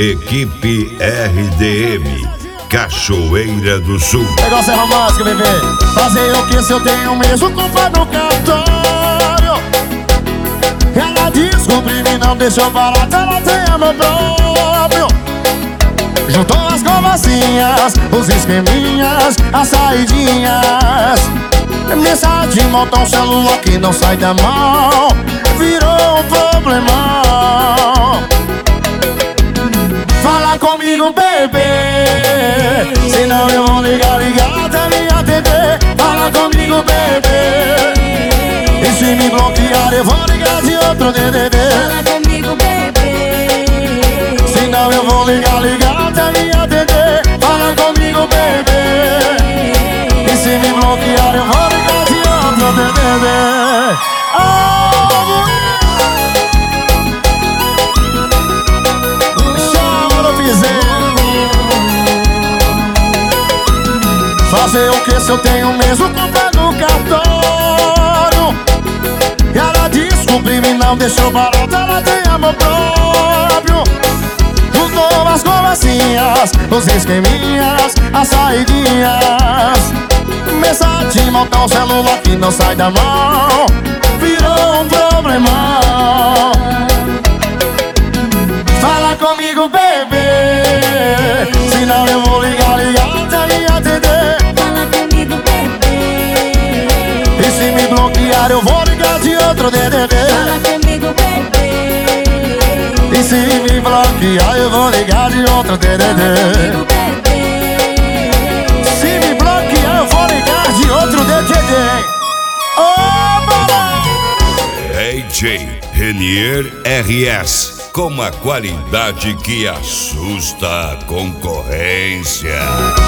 Equipe RDM, Cachoeira do Sul. Negócio é romântico, bebê. Fazer o que se eu tenho mesmo culpa no cartório? Ela descobriu e não deixou barato, ela tem amor próprio. Juntou as conversinhas, os esqueminhas, as saidinhas. Mensagem de montão, celular que não sai da mão, virou um problemão. Fala comigo, bebê, senão eu vou ligar até me atender. Fala comigo, bebê, e se me bloquear eu vou ligar de outro DDD. Fala comigo, bebê, senão eu vou ligar até me atender. Fala comigo, bebê, e se me bloquear eu vou ligar de outro DDD. Fazer o que se eu tenho mesmo conta no cartório? Ela descobriu e não deixou barato, ela tem amor próprio. Juntou as conversinhas, os esqueminhas, as saidinhas. Mensagem de montão, celular que não sai da mão, virou um problemão. Fala comigo, bebê, senão eu vou ligar até me atender. fala comigo, bebê, E se me bloquear eu vou ligar de outro DDD. fala comigo, bebê, E se me bloquear eu vou ligar de outro DDD. comigo, bebê, Se me bloquear eu vou ligar de outro DDD. AJ Renier RS, com a qualidade que assusta a concorrência.